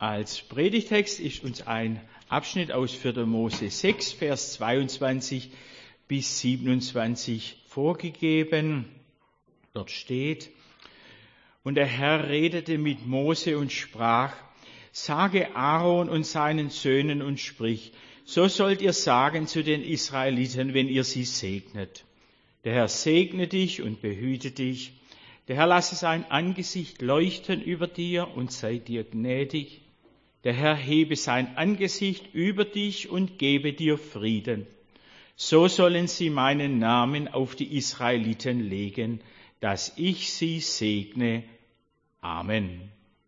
Als Predigtext ist uns ein Abschnitt aus 4. Mose 6, Vers 22 bis 27 vorgegeben. Dort steht: Und der Herr redete mit Mose und sprach: Sage Aaron und seinen Söhnen und sprich: So sollt ihr sagen zu den Israeliten, wenn ihr sie segnet. Der Herr segne dich und behüte dich. Der Herr lasse sein Angesicht leuchten über dir und sei dir gnädig. Der Herr hebe sein Angesicht über dich und gebe dir Frieden. So sollen sie meinen Namen auf die Israeliten legen, dass ich sie segne. Amen.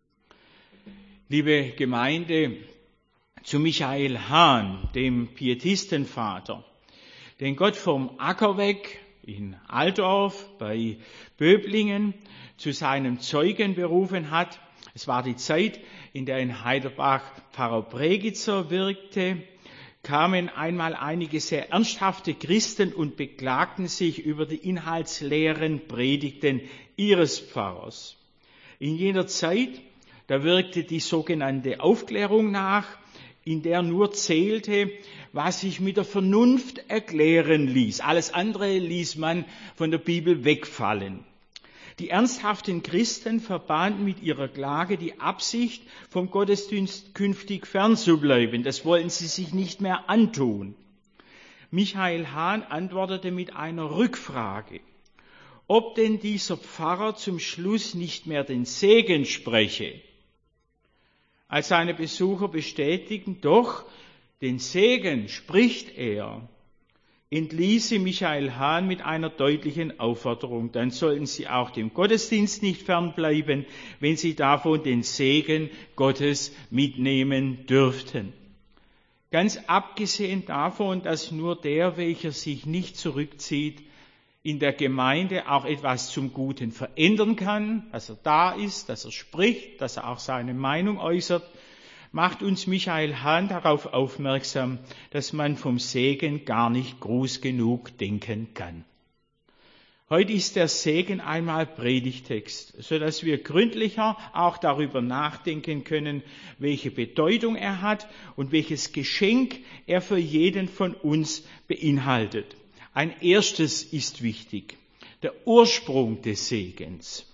Liebe Gemeinde, zu Michael Hahn, dem Pietistenvater, den Gott vom Acker weg in Altdorf bei Böblingen zu seinem Zeugen berufen hat. Es war die Zeit, in der in Heiderbach Pfarrer Bregitzer wirkte, kamen einmal einige sehr ernsthafte Christen und beklagten sich über die inhaltsleeren Predigten ihres Pfarrers. In jener Zeit, da wirkte die sogenannte Aufklärung nach, in der nur zählte, was sich mit der Vernunft erklären ließ. Alles andere ließ man von der Bibel wegfallen. Die ernsthaften Christen verbahnten mit ihrer Klage die Absicht, vom Gottesdienst künftig fernzubleiben. Das wollten sie sich nicht mehr antun. Michael Hahn antwortete mit einer Rückfrage, ob denn dieser Pfarrer zum Schluss nicht mehr den Segen spreche. Als seine Besucher bestätigten, doch, den Segen spricht er, entließ sie Michael Hahn mit einer deutlichen Aufforderung. Dann sollten sie auch dem Gottesdienst nicht fernbleiben, wenn sie davon den Segen Gottes mitnehmen dürften. Ganz abgesehen davon, dass nur der, welcher sich nicht zurückzieht, in der Gemeinde auch etwas zum Guten verändern kann, dass er da ist, dass er spricht, dass er auch seine Meinung äußert, macht uns Michael Hahn darauf aufmerksam, dass man vom Segen gar nicht groß genug denken kann. Heute ist der Segen einmal Predigtext, sodass wir gründlicher auch darüber nachdenken können, welche Bedeutung er hat und welches Geschenk er für jeden von uns beinhaltet. Ein erstes ist wichtig, der Ursprung des Segens.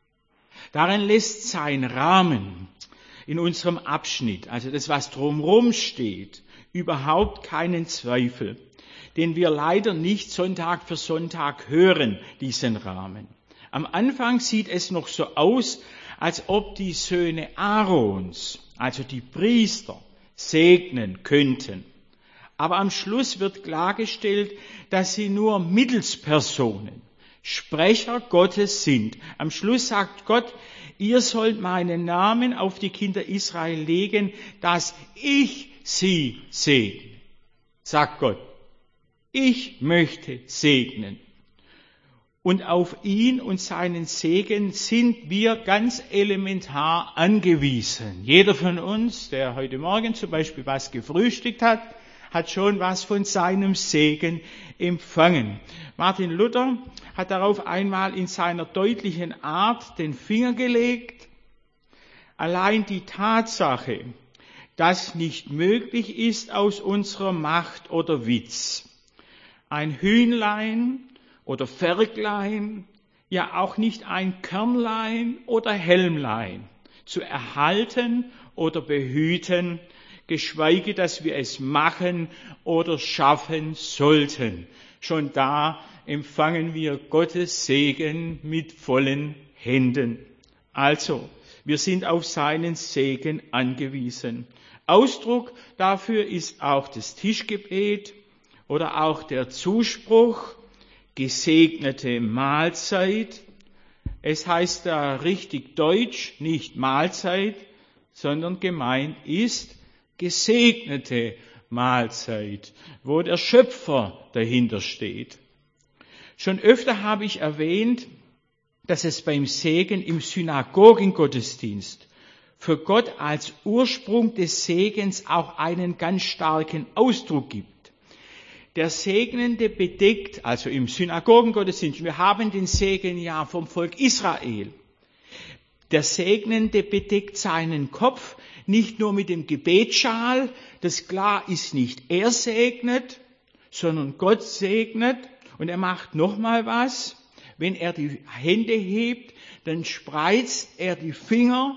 Darin lässt sein Rahmen in unserem Abschnitt, also das, was drumherum steht, überhaupt keinen Zweifel, den wir leider nicht Sonntag für Sonntag hören, diesen Rahmen. Am Anfang sieht es noch so aus, als ob die Söhne Aarons, also die Priester, segnen könnten. Aber am Schluss wird klargestellt, dass sie nur Mittelspersonen, Sprecher Gottes sind. Am Schluss sagt Gott: Ihr sollt meinen Namen auf die Kinder Israel legen, dass ich sie segne. Sagt Gott. Ich möchte segnen. Und auf ihn und seinen Segen sind wir ganz elementar angewiesen. Jeder von uns, der heute Morgen zum Beispiel was gefrühstückt hat, hat schon was von seinem Segen empfangen. Martin Luther hat darauf einmal in seiner deutlichen Art den Finger gelegt. Allein die Tatsache, dass nicht möglich ist aus unserer Macht oder Witz, ein Hühnlein oder Ferklein, ja auch nicht ein Körnlein oder Helmlein zu erhalten oder behüten, geschweige, dass wir es machen oder schaffen sollten. Schon da empfangen wir Gottes Segen mit vollen Händen. Also, wir sind auf seinen Segen angewiesen. Ausdruck dafür ist auch das Tischgebet oder auch der Zuspruch, gesegnete Mahlzeit. Es heißt da richtig deutsch, nicht Mahlzeit, sondern gemeint ist gesegnete Mahlzeit, wo der Schöpfer dahinter steht. Schon öfter habe ich erwähnt, dass es beim Segen im Synagogengottesdienst für Gott als Ursprung des Segens auch einen ganz starken Ausdruck gibt. Der Segnende bedeckt, also im Synagogengottesdienst, wir haben den Segen ja vom Volk Israel. Der Segnende bedeckt seinen Kopf, nicht nur mit dem Gebetsschal, das klar ist, nicht er segnet, sondern Gott segnet. Und er macht noch mal was. Wenn er die Hände hebt, dann spreizt er die Finger,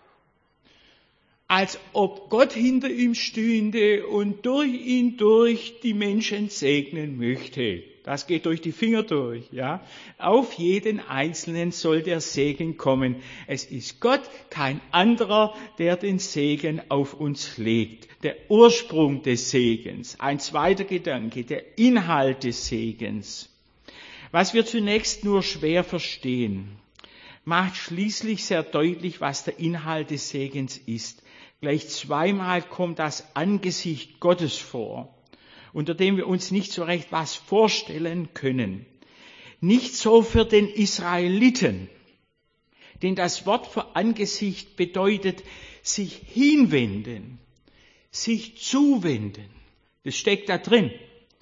als ob Gott hinter ihm stünde und durch ihn durch die Menschen segnen möchte. Das geht durch die Finger durch, ja. Auf jeden Einzelnen soll der Segen kommen. Es ist Gott, kein anderer, der den Segen auf uns legt. Der Ursprung des Segens. Ein zweiter Gedanke, der Inhalt des Segens. Was wir zunächst nur schwer verstehen, macht schließlich sehr deutlich, was der Inhalt des Segens ist. Gleich zweimal kommt das Angesicht Gottes vor, unter dem wir uns nicht so recht was vorstellen können. Nicht so für den Israeliten, denn das Wort für Angesicht bedeutet sich hinwenden, sich zuwenden. Das steckt da drin.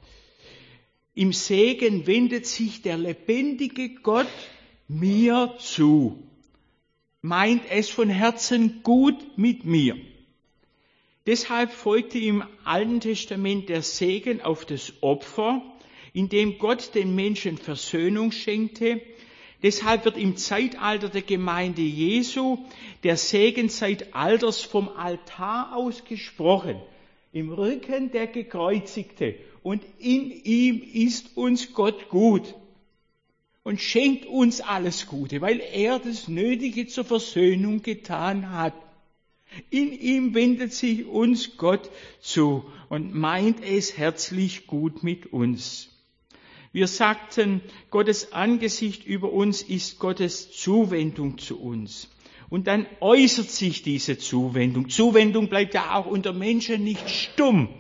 Im Segen wendet sich der lebendige Gott mir zu, meint es von Herzen gut mit mir. Deshalb folgte im Alten Testament der Segen auf das Opfer, in dem Gott den Menschen Versöhnung schenkte. Deshalb wird im Zeitalter der Gemeinde Jesu der Segen Zeitalters vom Altar aus gesprochen, im Rücken der Gekreuzigte. Und in ihm ist uns Gott gut und schenkt uns alles Gute, weil er das Nötige zur Versöhnung getan hat. In ihm wendet sich uns Gott zu und meint es herzlich gut mit uns. Wir sagten, Gottes Angesicht über uns ist Gottes Zuwendung zu uns. Und dann äußert sich diese Zuwendung. Zuwendung bleibt ja auch unter Menschen nicht stumm.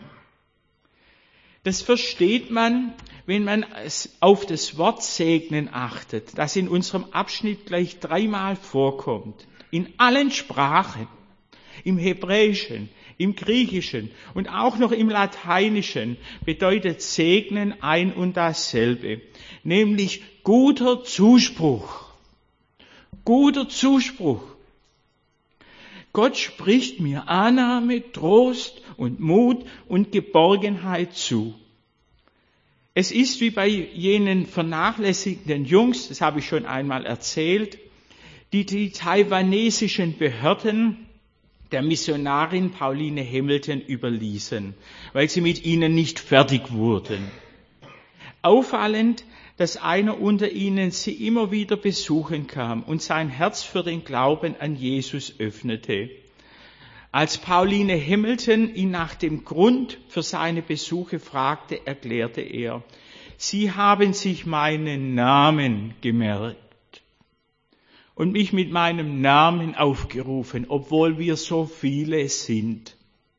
Das versteht man, wenn man auf das Wort segnen achtet, das in unserem Abschnitt gleich 3-mal vorkommt. In allen Sprachen. Im Hebräischen, im Griechischen und auch noch im Lateinischen bedeutet segnen ein und dasselbe, nämlich guter Zuspruch. Guter Zuspruch. Gott spricht mir Annahme, Trost und Mut und Geborgenheit zu. Es ist wie bei jenen vernachlässigten Jungs, das habe ich schon einmal erzählt, die taiwanesischen Behörden der Missionarin Pauline Hamilton überließen, weil sie mit ihnen nicht fertig wurden. Auffallend, dass einer unter ihnen sie immer wieder besuchen kam und sein Herz für den Glauben an Jesus öffnete. Als Pauline Hamilton ihn nach dem Grund für seine Besuche fragte, erklärte er, Sie haben sich meinen Namen gemerkt und mich mit meinem Namen aufgerufen, obwohl wir so viele sind.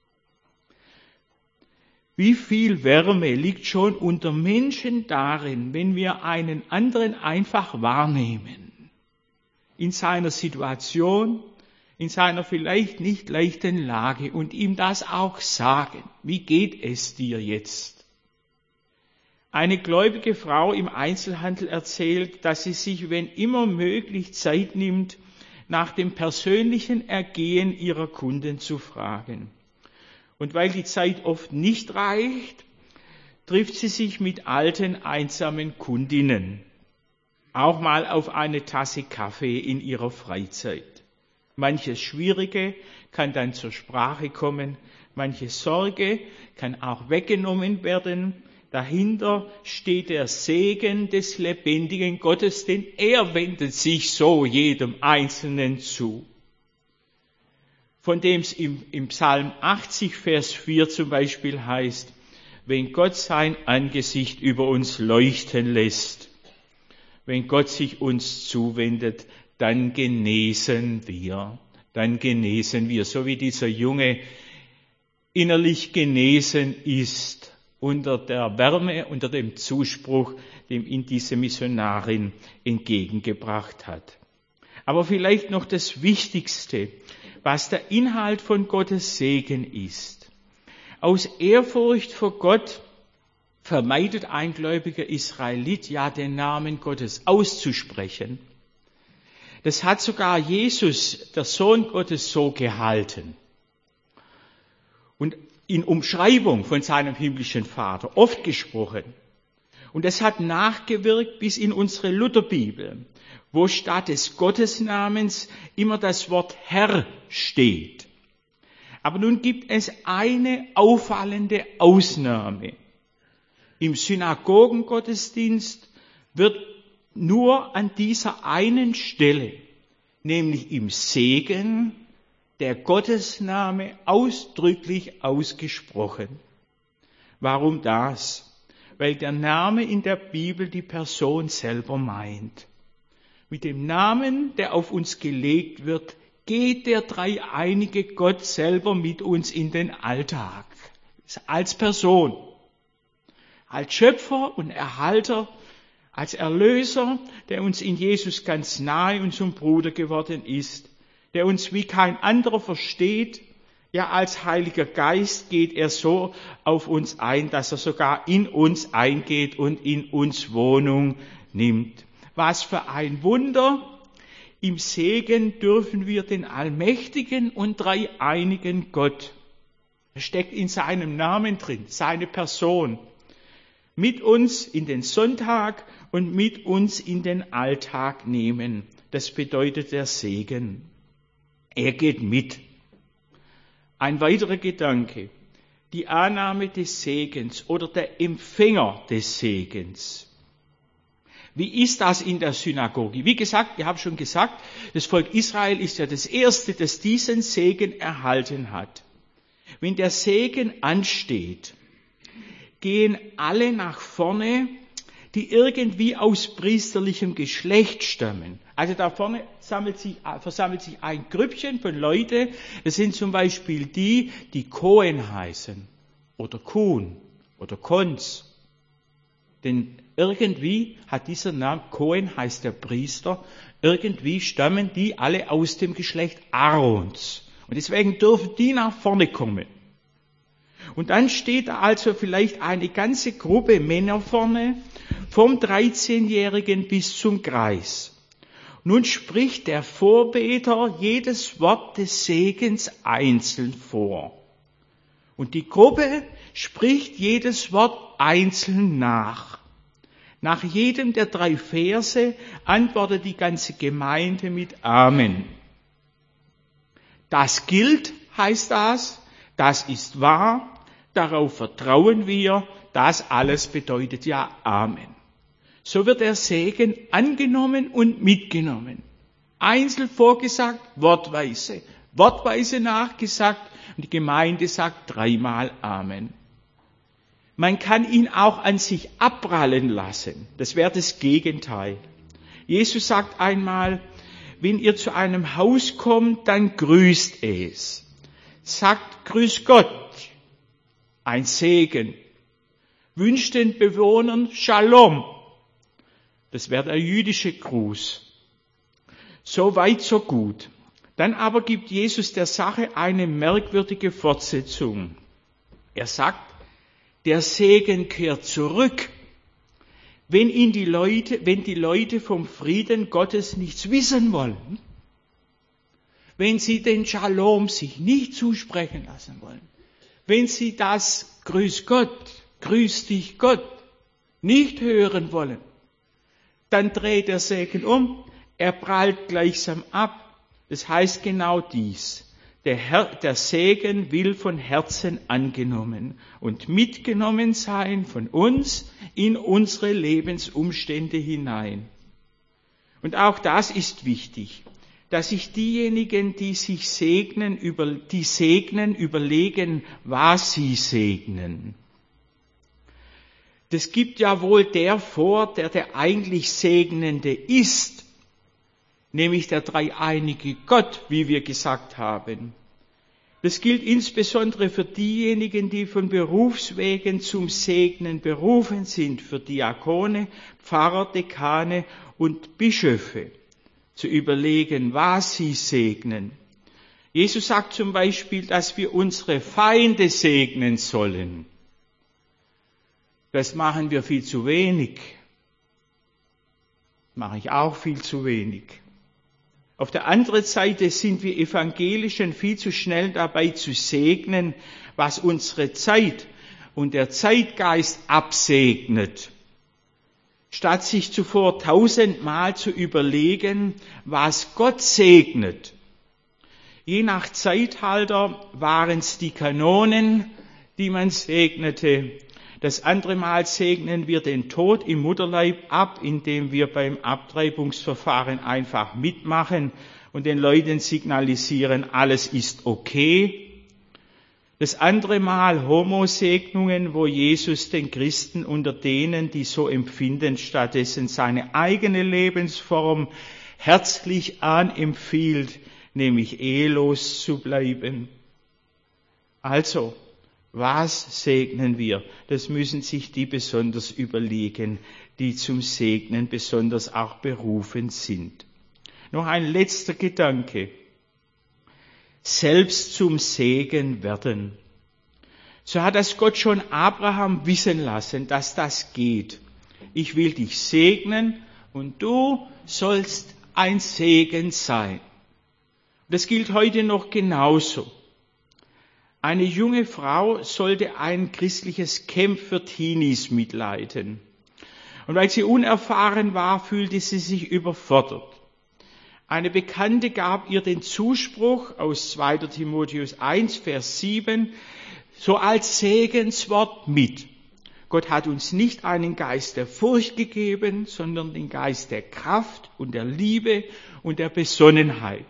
Wie viel Wärme liegt schon unter Menschen darin, wenn wir einen anderen einfach wahrnehmen, in seiner Situation, in seiner vielleicht nicht leichten Lage und ihm das auch sagen. Wie geht es dir jetzt? Eine gläubige Frau im Einzelhandel erzählt, dass sie sich, wenn immer möglich, Zeit nimmt, nach dem persönlichen Ergehen ihrer Kunden zu fragen. Und weil die Zeit oft nicht reicht, trifft sie sich mit alten, einsamen Kundinnen. Auch mal auf eine Tasse Kaffee in ihrer Freizeit. Manches Schwierige kann dann zur Sprache kommen, manche Sorge kann auch weggenommen werden. Dahinter steht der Segen des lebendigen Gottes, denn er wendet sich so jedem Einzelnen zu. Von dem es im Psalm 80, Vers 4 zum Beispiel heißt, wenn Gott sein Angesicht über uns leuchten lässt, wenn Gott sich uns zuwendet, dann genesen wir. Dann genesen wir, so wie dieser Junge innerlich genesen ist unter der Wärme, unter dem Zuspruch, dem ihn diese Missionarin entgegengebracht hat. Aber vielleicht noch das Wichtigste, was der Inhalt von Gottes Segen ist. Aus Ehrfurcht vor Gott vermeidet ein gläubiger Israelit ja den Namen Gottes auszusprechen. Das hat sogar Jesus, der Sohn Gottes, so gehalten. und in Umschreibung von seinem himmlischen Vater oft gesprochen. Und es hat nachgewirkt bis in unsere Lutherbibel, wo statt des Gottesnamens immer das Wort Herr steht. Aber nun gibt es eine auffallende Ausnahme. Im Synagogengottesdienst wird nur an dieser einen Stelle, nämlich im Segen, der Gottesname ausdrücklich ausgesprochen. Warum das? Weil der Name in der Bibel die Person selber meint. Mit dem Namen, der auf uns gelegt wird, geht der dreieinige Gott selber mit uns in den Alltag. Als Person, als Schöpfer und Erhalter, als Erlöser, der uns in Jesus ganz nahe und zum Bruder geworden ist, der uns wie kein anderer versteht. Ja, als Heiliger Geist geht er so auf uns ein, dass er sogar in uns eingeht und in uns Wohnung nimmt. Was für ein Wunder! Im Segen dürfen wir den allmächtigen und dreieinigen Gott, er steckt in seinem Namen drin, seine Person, mit uns in den Sonntag und mit uns in den Alltag nehmen. Das bedeutet der Segen. Er geht mit. Ein weiterer Gedanke, die Annahme des Segens oder der Empfänger des Segens. Wie ist das in der Synagoge? Wie gesagt, wir haben schon gesagt, das Volk Israel ist ja das Erste, das diesen Segen erhalten hat. Wenn der Segen ansteht, gehen alle nach vorne, die irgendwie aus priesterlichem Geschlecht stammen. Also da vorne versammelt sich ein Grüppchen von Leuten. Es sind zum Beispiel die Kohen heißen oder Kuhn oder Kons. Denn irgendwie hat dieser Name, Kohen heißt der Priester, irgendwie stammen die alle aus dem Geschlecht Aarons. Und deswegen dürfen die nach vorne kommen. Und dann steht da also vielleicht eine ganze Gruppe Männer vorne, vom 13-Jährigen bis zum Greis. Nun spricht der Vorbeter jedes Wort des Segens einzeln vor. Und die Gruppe spricht jedes Wort einzeln nach. Nach jedem der 3 Verse antwortet die ganze Gemeinde mit Amen. Das gilt, heißt das ist wahr, darauf vertrauen wir, das alles bedeutet ja Amen. So wird der Segen angenommen und mitgenommen. Einzeln vorgesagt, wortweise nachgesagt und die Gemeinde sagt 3-mal Amen. Man kann ihn auch an sich abprallen lassen. Das wäre das Gegenteil. Jesus sagt einmal, wenn ihr zu einem Haus kommt, dann grüßt es. Sagt Grüß Gott, ein Segen. Wünscht den Bewohnern Shalom. Das wäre der jüdische Gruß. So weit, so gut. Dann aber gibt Jesus der Sache eine merkwürdige Fortsetzung. Er sagt, der Segen kehrt zurück, wenn die Leute vom Frieden Gottes nichts wissen wollen, wenn sie den Shalom sich nicht zusprechen lassen wollen, wenn sie das Grüß Gott, grüß dich Gott nicht hören wollen, dann dreht der Segen um, er prallt gleichsam ab. Das heißt genau dies. Der Segen will von Herzen angenommen und mitgenommen sein von uns in unsere Lebensumstände hinein. Und auch das ist wichtig, dass sich diejenigen, die segnen, überlegen, was sie segnen. Das gibt ja wohl der vor, der eigentlich Segnende ist, nämlich der dreieinige Gott, wie wir gesagt haben. Das gilt insbesondere für diejenigen, die von Berufswegen zum Segnen berufen sind, für Diakone, Pfarrer, Dekane und Bischöfe, zu überlegen, was sie segnen. Jesus sagt zum Beispiel, dass wir unsere Feinde segnen sollen. Das machen wir viel zu wenig. Das mache ich auch viel zu wenig. Auf der anderen Seite sind wir Evangelischen viel zu schnell dabei zu segnen, was unsere Zeit und der Zeitgeist absegnet, statt sich zuvor 1000-mal zu überlegen, was Gott segnet. Je nach Zeitalter waren es die Kanonen, die man segnete. Das andere Mal segnen wir den Tod im Mutterleib ab, indem wir beim Abtreibungsverfahren einfach mitmachen und den Leuten signalisieren, alles ist okay. Das andere Mal Homosegnungen, wo Jesus den Christen unter denen, die so empfinden, stattdessen seine eigene Lebensform herzlich anempfiehlt, nämlich ehelos zu bleiben. Also, was segnen wir? Das müssen sich die besonders überlegen, die zum Segnen besonders auch berufen sind. Noch ein letzter Gedanke. Selbst zum Segen werden. So hat das Gott schon Abraham wissen lassen, dass das geht. Ich will dich segnen und du sollst ein Segen sein. Das gilt heute noch genauso. Eine junge Frau sollte ein christliches Camp für Teenies mitleiten. Und weil sie unerfahren war, fühlte sie sich überfordert. Eine Bekannte gab ihr den Zuspruch aus 2. Timotheus 1, Vers 7, so als Segenswort mit. Gott hat uns nicht einen Geist der Furcht gegeben, sondern den Geist der Kraft und der Liebe und der Besonnenheit.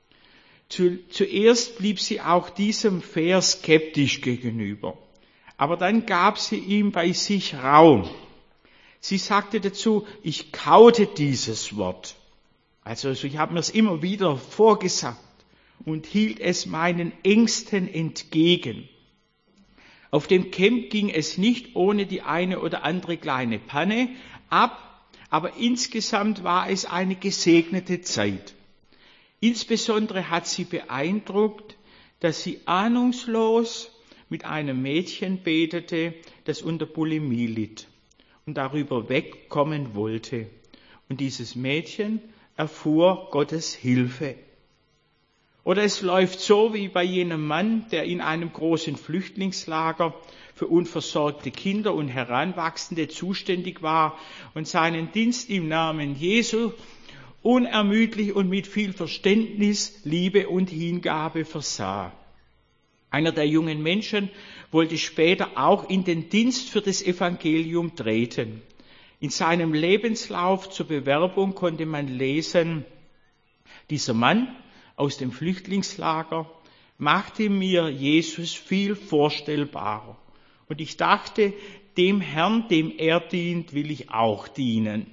Zuerst blieb sie auch diesem Vers skeptisch gegenüber. Aber dann gab sie ihm bei sich Raum. Sie sagte dazu, ich kaute dieses Wort. Also ich habe mir es immer wieder vorgesagt und hielt es meinen Ängsten entgegen. Auf dem Camp ging es nicht ohne die eine oder andere kleine Panne ab, aber insgesamt war es eine gesegnete Zeit. Insbesondere hat sie beeindruckt, dass sie ahnungslos mit einem Mädchen betete, das unter Bulimie litt und darüber wegkommen wollte. Und dieses Mädchen erfuhr Gottes Hilfe. Oder es läuft so wie bei jenem Mann, der in einem großen Flüchtlingslager für unversorgte Kinder und Heranwachsende zuständig war und seinen Dienst im Namen Jesu unermüdlich und mit viel Verständnis, Liebe und Hingabe versah. Einer der jungen Menschen wollte später auch in den Dienst für das Evangelium treten. In seinem Lebenslauf zur Bewerbung konnte man lesen, dieser Mann aus dem Flüchtlingslager machte mir Jesus viel vorstellbarer. Und ich dachte, dem Herrn, dem er dient, will ich auch dienen.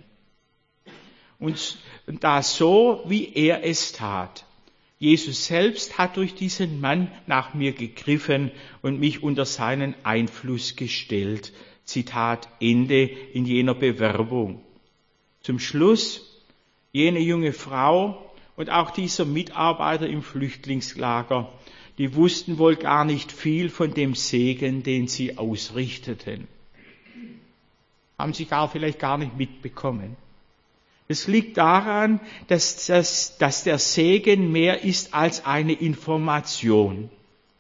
Und da so, wie er es tat. Jesus selbst hat durch diesen Mann nach mir gegriffen und mich unter seinen Einfluss gestellt. Zitat Ende in jener Bewerbung. Zum Schluss, jene junge Frau und auch dieser Mitarbeiter im Flüchtlingslager, die wussten wohl gar nicht viel von dem Segen, den sie ausrichteten. Haben sie vielleicht gar nicht mitbekommen. Es liegt daran, dass der Segen mehr ist als eine Information.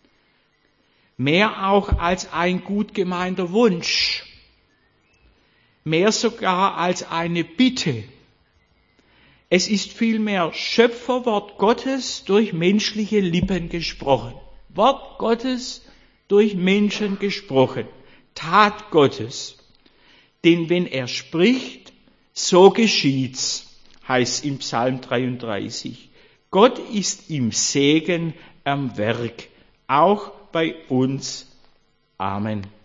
Mehr auch als ein gut gemeinter Wunsch. Mehr sogar als eine Bitte. Es ist vielmehr Schöpferwort Gottes durch menschliche Lippen gesprochen. Wort Gottes durch Menschen gesprochen. Tat Gottes. Denn wenn er spricht, so geschieht's, heißt im Psalm 33. Gott ist im Segen am Werk, auch bei uns. Amen.